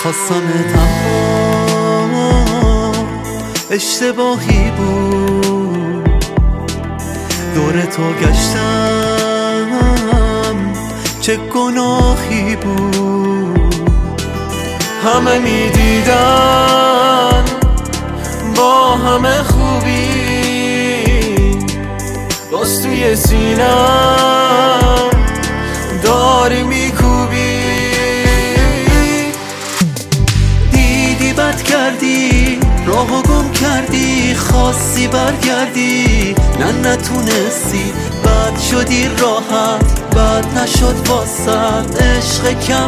خواستمت اما اشتباهی بود، دور تو گشتم چه گناهی بود. همه میدیدن با همه خوبی، باز توی سینم داری میکوبی. دیدی بد کردی، راهو گم کردی، خواستی برگردی نتونستی، بد شدی راحت، بد نشد واسط عشق کم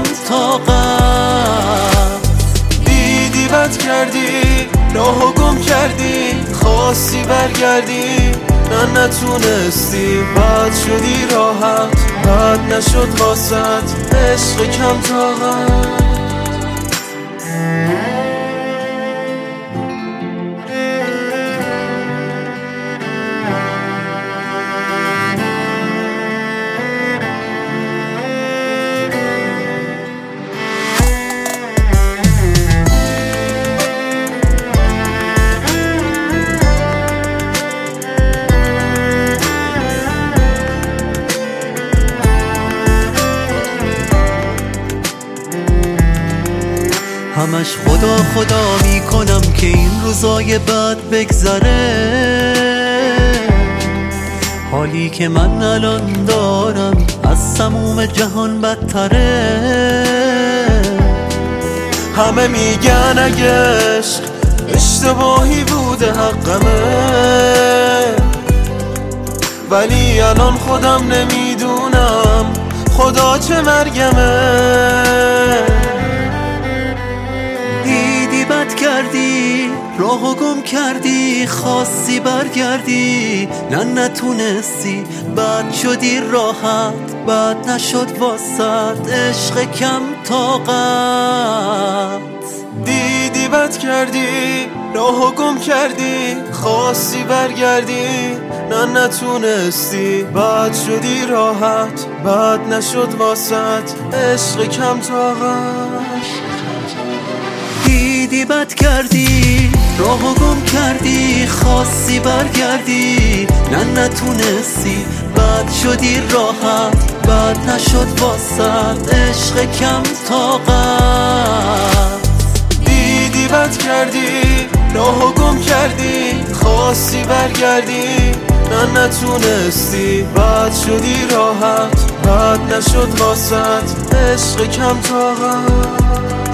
طاقت. دیدی بد کردی، راهو گم کردی، خواستی برگردی نتونستی، بد شدی راحت، بد نشد واسط عشق کم طاقت. همش خدا خدا میکنم که این روزای بد بگذره، حالی که من الان دارم از تموم جهان بدتره. همه میگن اگه عشق اشتباهی بوده حقمه، ولی الان خودم نمیدونم خدا چه مرگمه. بد کردی، راهو گم کردی، خواستی برگردی نتونستی، بد شدی راحت، بد نشد واسط عشق کم طاقت. دیدی بد کردی، راهو گم کردی، خواستی برگردی نتونستی، بد شدی راحت، بد نشد واسط عشق کم طاقت. دیدی بد کردی، راهو گم کردی، خواستی برگردی نتونستی، بد شدی راحت، بد نشد واسط عشق کم طاقت. دیدی بد کردی، راهو گم کردی، خواستی برگردی نتونستی، بد شدی راحت، بد نشد واسط عشق کم طاقت.